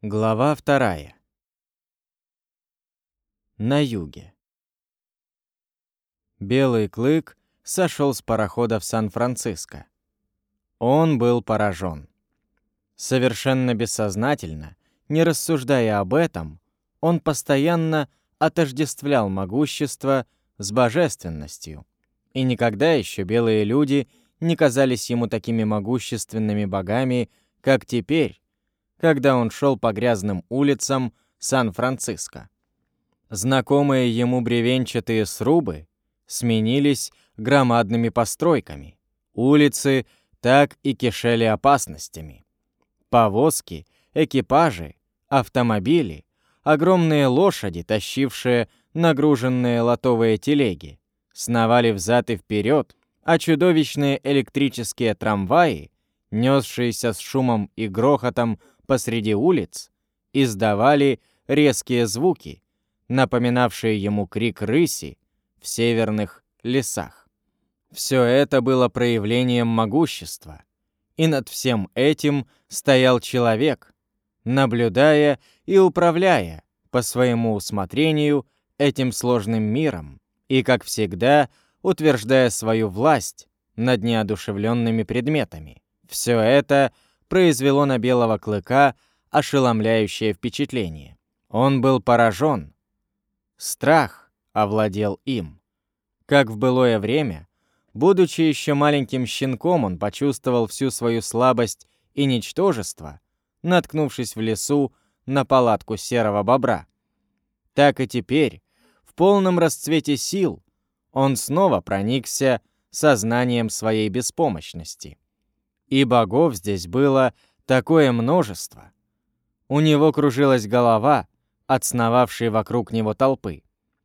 Глава 2. На юге. Белый клык сошел с парохода в Сан-Франциско. Он был поражен. Совершенно бессознательно, не рассуждая об этом, он постоянно отождествлял могущество с божественностью. И никогда еще белые люди не казались ему такими могущественными богами, как теперь, когда он шел по грязным улицам Сан-Франциско. Знакомые ему бревенчатые срубы сменились громадными постройками. Улицы так и кишели опасностями. Повозки, экипажи, автомобили, огромные лошади, тащившие нагруженные лотовые телеги, сновали взад и вперед, а чудовищные электрические трамваи, несшиеся с шумом и грохотом посреди улиц, издавали резкие звуки, напоминавшие ему крик рыси в северных лесах. Все это было проявлением могущества, и над всем этим стоял человек, наблюдая и управляя по своему усмотрению этим сложным миром и, как всегда, утверждая свою власть над неодушевленными предметами. Все это произвело на Белого Клыка ошеломляющее впечатление. Он был поражен. Страх овладел им. Как в былое время, будучи еще маленьким щенком, он почувствовал всю свою слабость и ничтожество, наткнувшись в лесу на палатку серого бобра. Так и теперь, в полном расцвете сил, он снова проникся сознанием своей беспомощности. И богов здесь было такое множество. У него кружилась голова от сновавшей вокруг него толпы.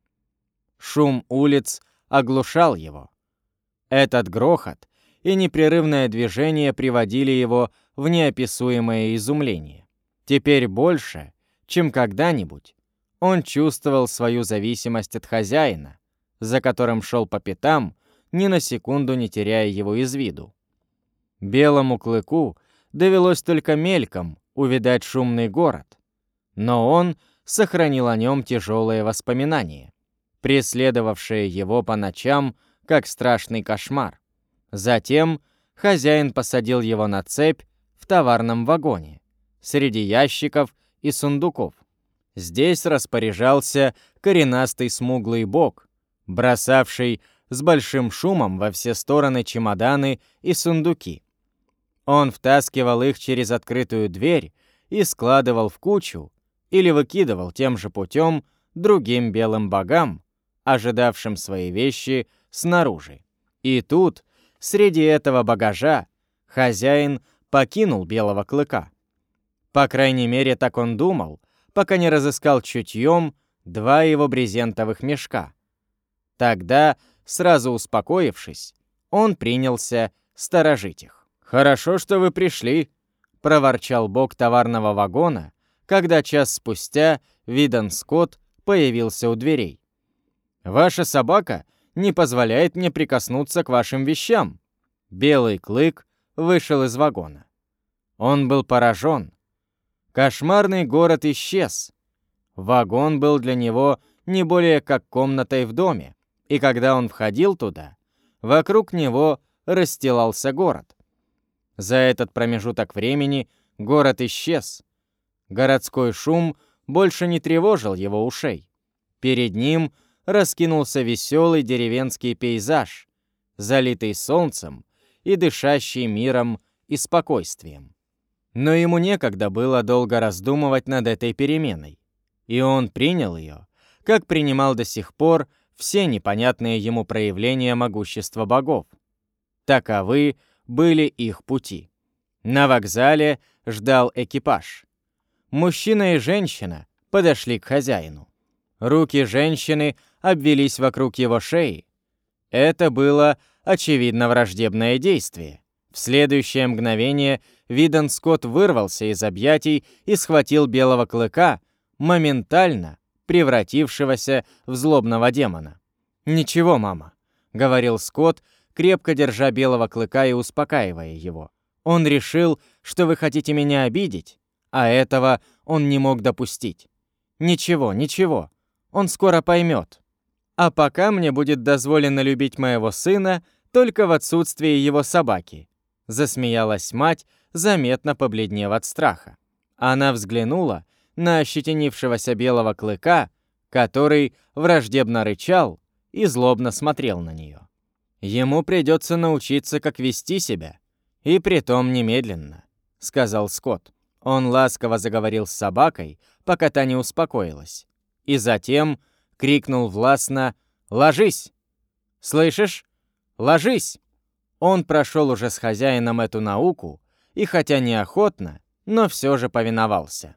Шум улиц оглушал его. Этот грохот и непрерывное движение приводили его в неописуемое изумление. Теперь больше, чем когда-нибудь, он чувствовал свою зависимость от хозяина, за которым шел по пятам, ни на секунду не теряя его из виду. Белому Клыку довелось только мельком увидать шумный город, но он сохранил о нем тяжелые воспоминания, преследовавшие его по ночам, как страшный кошмар. Затем хозяин посадил его на цепь в товарном вагоне, среди ящиков и сундуков. Здесь распоряжался коренастый смуглый бог, бросавший с большим шумом во все стороны чемоданы и сундуки. Он втаскивал их через открытую дверь и складывал в кучу или выкидывал тем же путем другим белым богам, ожидавшим свои вещи снаружи. И тут, среди этого багажа, хозяин покинул Белого Клыка. По крайней мере, так он думал, пока не разыскал чутьем 2 его брезентовых мешка. Тогда, сразу успокоившись, он принялся сторожить их. «Хорошо, что вы пришли», — проворчал бог товарного вагона, когда час спустя Видон Скотт появился у дверей. «Ваша собака не позволяет мне прикоснуться к вашим вещам». Белый Клык вышел из вагона. Он был поражен. Кошмарный город исчез. Вагон был для него не более как комнатой в доме, и когда он входил туда, вокруг него расстилался город. За этот промежуток времени город исчез. Городской шум больше не тревожил его ушей. Перед ним раскинулся веселый деревенский пейзаж, залитый солнцем и дышащий миром и спокойствием. Но ему некогда было долго раздумывать над этой переменой, и он принял ее, как принимал до сих пор все непонятные ему проявления могущества богов. Таковы были их пути. На вокзале ждал экипаж. Мужчина и женщина подошли к хозяину. Руки женщины обвились вокруг его шеи. Это было, очевидно, враждебное действие. В следующее мгновение Видон Скотт вырвался из объятий и схватил Белого Клыка, моментально превратившегося в злобного демона. «Ничего, мама», — говорил Скотт, крепко держа Белого Клыка и успокаивая его. «Он решил, что вы хотите меня обидеть, А этого он не мог допустить. Ничего, ничего, он скоро поймет. А пока мне будет дозволено любить моего сына только в отсутствии его собаки, засмеялась мать, заметно побледнев от страха. Она взглянула на ощетинившегося белого клыка, который враждебно рычал и злобно смотрел на нее. «Ему придется научиться, как вести себя, и притом немедленно», — сказал Скотт. Он ласково заговорил с собакой, пока та не успокоилась, и затем крикнул властно: «Ложись! Слышишь? Ложись!» Он прошел уже с хозяином эту науку, и хотя неохотно, но все же повиновался.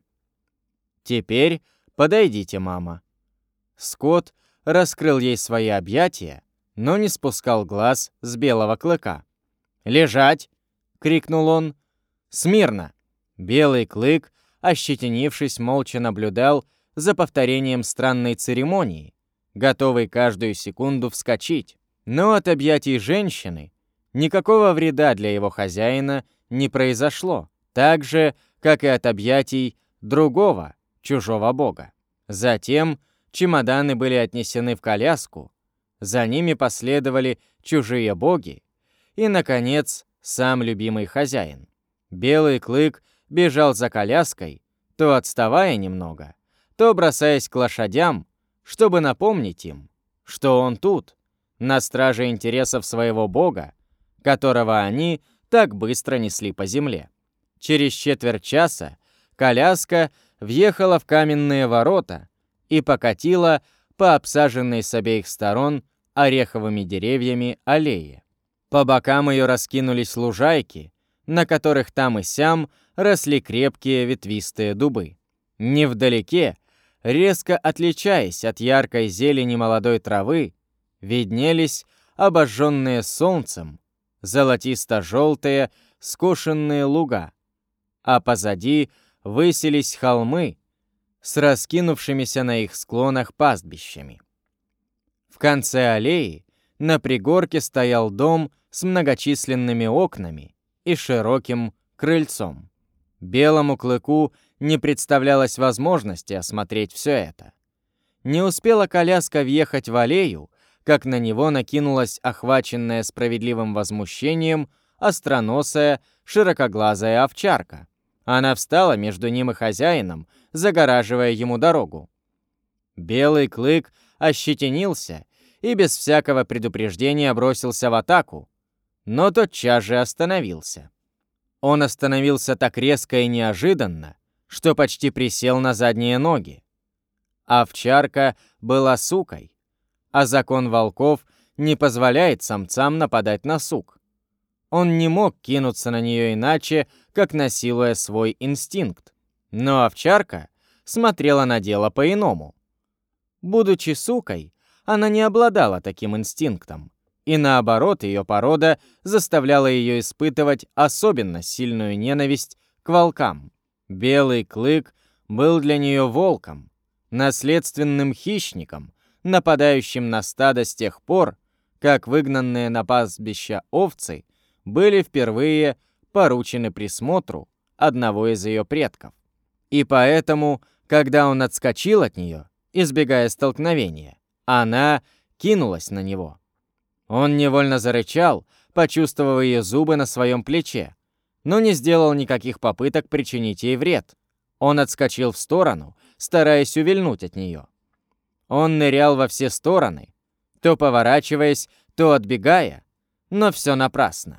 «Теперь подойдите, мама». Скотт раскрыл ей свои объятия, но не спускал глаз с белого клыка. «Лежать!» — крикнул он. «Смирно!» Белый клык, ощетинившись, молча наблюдал за повторением странной церемонии, готовый каждую секунду вскочить. Но от объятий женщины никакого вреда для его хозяина не произошло, так же, как и от объятий другого, чужого бога. Затем чемоданы были отнесены в коляску, за ними последовали чужие боги и, наконец, сам любимый хозяин. Белый клык бежал за коляской, то отставая немного, то бросаясь к лошадям, чтобы напомнить им, что он тут, на страже интересов своего бога, которого они так быстро несли по земле. Через четверть часа коляска въехала в каменные ворота и покатила по обсаженной с обеих сторон ореховыми деревьями аллее. По бокам ее раскинулись лужайки, на которых там и сям росли крепкие ветвистые дубы. Невдалеке, резко отличаясь от яркой зелени молодой травы, виднелись обожженные солнцем золотисто-желтые скошенные луга, а позади высились холмы с раскинувшимися на их склонах пастбищами. В конце аллеи на пригорке стоял дом с многочисленными окнами и широким крыльцом. Белому клыку не представлялось возможности осмотреть все это. Не успела коляска въехать в аллею, как на него накинулась охваченная справедливым возмущением остроносая, широкоглазая овчарка. Она встала между ним и хозяином, загораживая ему дорогу. Белый клык ощетинился и без всякого предупреждения бросился в атаку, но тотчас же остановился. Он остановился так резко и неожиданно, что почти присел на задние ноги. Овчарка была сукой, а закон волков не позволяет самцам нападать на сук. Он не мог кинуться на нее иначе, как насилуя свой инстинкт. Но овчарка смотрела на дело по-иному. Будучи сукой, она не обладала таким инстинктом, и наоборот, ее порода заставляла ее испытывать особенно сильную ненависть к волкам. Белый клык был для нее волком, наследственным хищником, нападающим на стадо с тех пор, как выгнанные на пастбища овцы были впервые поручены присмотру одного из ее предков. И поэтому, когда он отскочил от нее, избегая столкновения, она кинулась на него. Он невольно зарычал, почувствовав ее зубы на своем плече, но не сделал никаких попыток причинить ей вред. Он отскочил в сторону, стараясь увильнуть от нее. Он нырял во все стороны, то поворачиваясь, то отбегая, но все напрасно.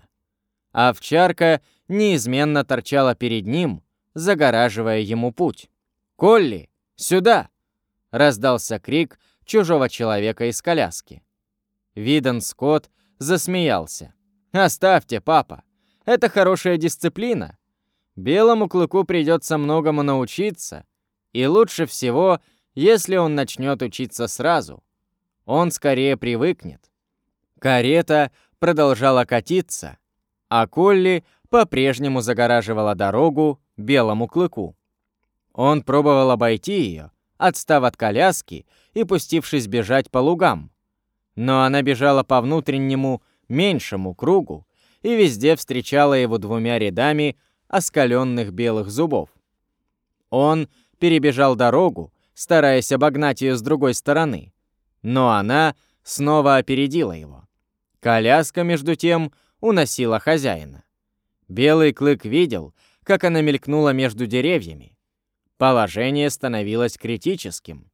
Овчарка неизменно торчала перед ним, загораживая ему путь. «Колли, сюда!» — раздался крик чужого человека из коляски. Виден Скотт засмеялся. «Оставьте, папа, это хорошая дисциплина. Белому клыку придется многому научиться, и лучше всего, если он начнет учиться сразу. Он скорее привыкнет». Карета продолжала катиться, а Колли по-прежнему загораживала дорогу белому клыку. Он пробовал обойти ее, отстав от коляски и пустившись бежать по лугам. Но она бежала по внутреннему, меньшему кругу и везде встречала его двумя рядами оскаленных белых зубов. Он перебежал дорогу, стараясь обогнать ее с другой стороны, но она снова опередила его. Коляска, между тем, уносила хозяина. Белый клык видел, как она мелькнула между деревьями. Положение становилось критическим.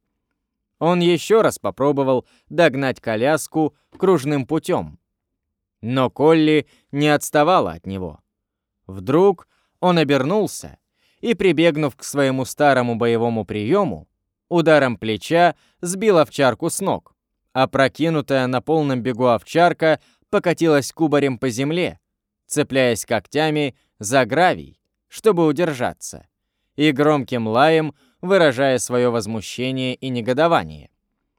Он еще раз попробовал догнать коляску кружным путем, но Колли не отставала от него. Вдруг он обернулся и, прибегнув к своему старому боевому приему, ударом плеча сбил овчарку с ног. Опрокинутая на полном бегу овчарка покатилась кубарем по земле, цепляясь когтями за гравий, чтобы удержаться, и громким лаем выражая свое возмущение и негодование.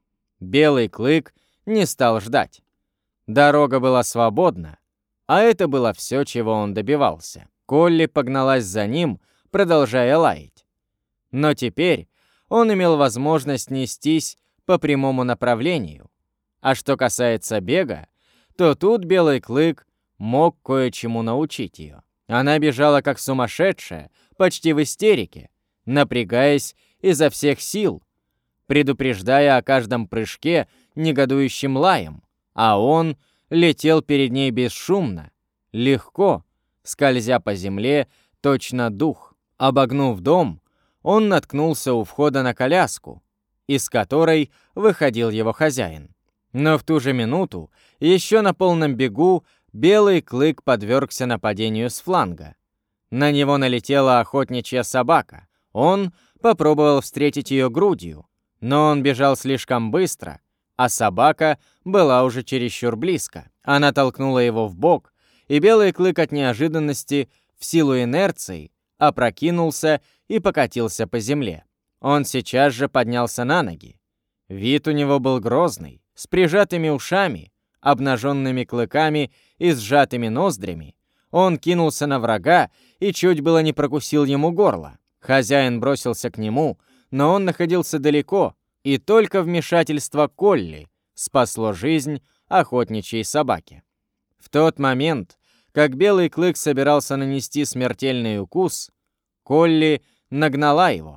Белый клык не стал ждать. Дорога была свободна, а это было все, чего он добивался. Колли погналась за ним, продолжая лаять. Но теперь он имел возможность нестись по прямому направлению. А что касается бега, то тут Белый клык мог кое-чему научить ее. Она бежала как сумасшедшая, почти в истерике, напрягаясь изо всех сил, предупреждая о каждом прыжке негодующим лаем, а он летел перед ней бесшумно, легко, скользя по земле, точно дух. Обогнув дом, он наткнулся у входа на коляску, из которой выходил его хозяин. Но в ту же минуту, еще на полном бегу, Белый клык подвергся нападению с фланга. На него налетела охотничья собака. Он попробовал встретить ее грудью, но он бежал слишком быстро, а собака была уже чересчур близко. Она толкнула его в бок, и Белый клык от неожиданности, в силу инерции, опрокинулся и покатился по земле. Он сейчас же поднялся на ноги. Вид у него был грозный, с прижатыми ушами, обнаженными клыками и сжатыми ноздрями. Он кинулся на врага и чуть было не прокусил ему горло. Хозяин бросился к нему, но он находился далеко, и только вмешательство Колли спасло жизнь охотничьей собаке. В тот момент, как Белый клык собирался нанести смертельный укус, Колли нагнала его.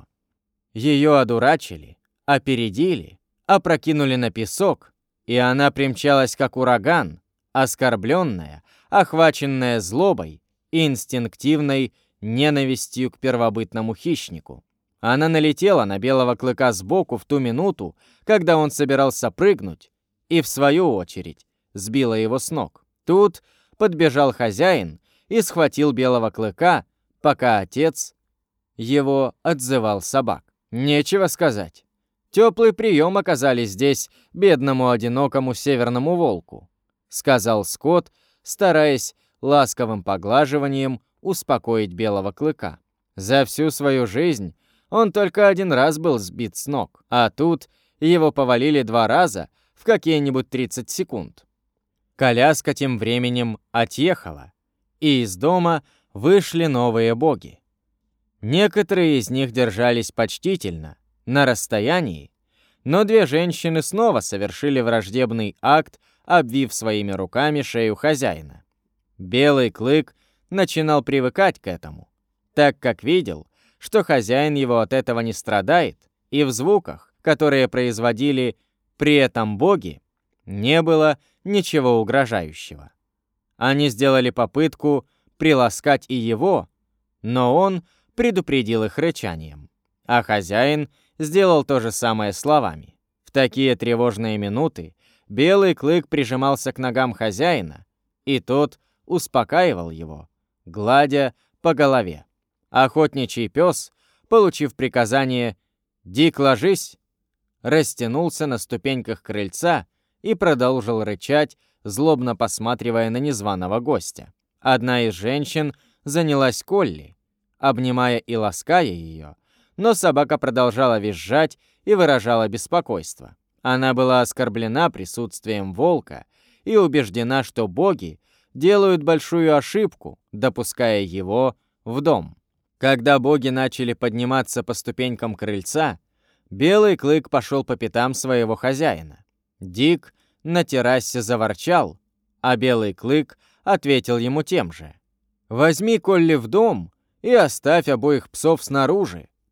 Ее одурачили, опередили, опрокинули на песок, и она примчалась как ураган, оскорбленная, охваченная злобой и инстинктивной ненавистью к первобытному хищнику. Она налетела на Белого клыка сбоку в ту минуту, когда он собирался прыгнуть, и, в свою очередь, сбила его с ног. Тут подбежал хозяин и схватил Белого клыка, пока отец его отзывал собак. Нечего сказать. Теплый прием оказали здесь бедному одинокому северному волку, сказал Скотт, стараясь ласковым поглаживанием успокоить Белого клыка. За всю свою жизнь он только один раз был сбит с ног, а тут его повалили 2 раза в какие-нибудь 30 секунд. Коляска тем временем отъехала, и из дома вышли новые боги. Некоторые из них держались почтительно, на расстоянии, но 2 женщины снова совершили враждебный акт, обвив своими руками шею хозяина. Белый клык начинал привыкать к этому, так как видел, что хозяин его от этого не страдает, и в звуках, которые производили при этом боги, не было ничего угрожающего. Они сделали попытку приласкать и его, но он предупредил их рычанием, а хозяин сделал то же самое словами. В такие тревожные минуты Белый клык прижимался к ногам хозяина, и тот успокаивал его, гладя по голове. Охотничий пес, получив приказание «Дик, ложись!», растянулся на ступеньках крыльца и продолжил рычать, злобно посматривая на незваного гостя. Одна из женщин занялась Колли, обнимая и лаская ее, но собака продолжала визжать и выражала беспокойство. Она была оскорблена присутствием волка и убеждена, что боги делают большую ошибку, допуская его в дом. Когда боги начали подниматься по ступенькам крыльца, Белый клык пошел по пятам своего хозяина. Дик на террасе заворчал, а Белый клык ответил ему тем же. «Возьми Колли в дом и оставь обоих псов снаружи»,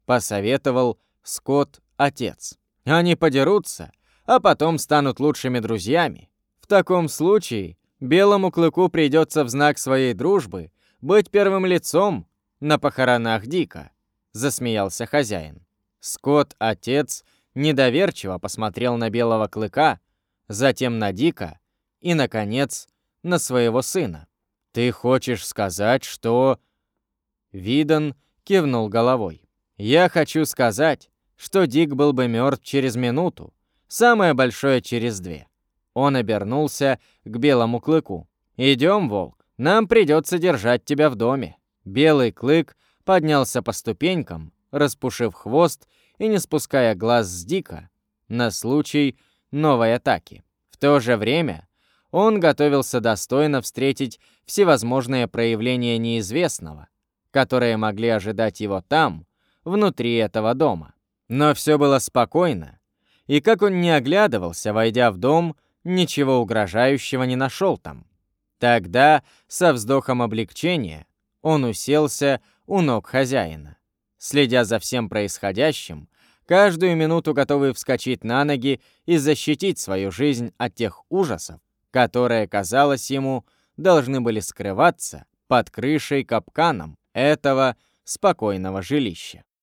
посоветовал Скотт-отец. «Они подерутся, а потом станут лучшими друзьями. В таком случае Белому клыку придется в знак своей дружбы быть первым лицом на похоронах Дика», — засмеялся хозяин. Скотт-отец недоверчиво посмотрел на Белого клыка, затем на Дика и, наконец, на своего сына. «Ты хочешь сказать, что...» Видон кивнул головой. «Я хочу сказать, что Дик был бы мертв через минуту, самое большое через 2». Он обернулся к Белому клыку. «Идем, волк, нам придется держать тебя в доме». Белый клык поднялся по ступенькам, распушив хвост и не спуская глаз с Дика на случай новой атаки. В то же время он готовился достойно встретить всевозможные проявления неизвестного, которые могли ожидать его там, внутри этого дома. Но все было спокойно, и как он не оглядывался, войдя в дом, ничего угрожающего не нашел там. Тогда, со вздохом облегчения, он уселся у ног хозяина, следя за всем происходящим, каждую минуту готовый вскочить на ноги и защитить свою жизнь от тех ужасов, которые, казалось ему, должны были скрываться под крышей капканом этого спокойного жилища.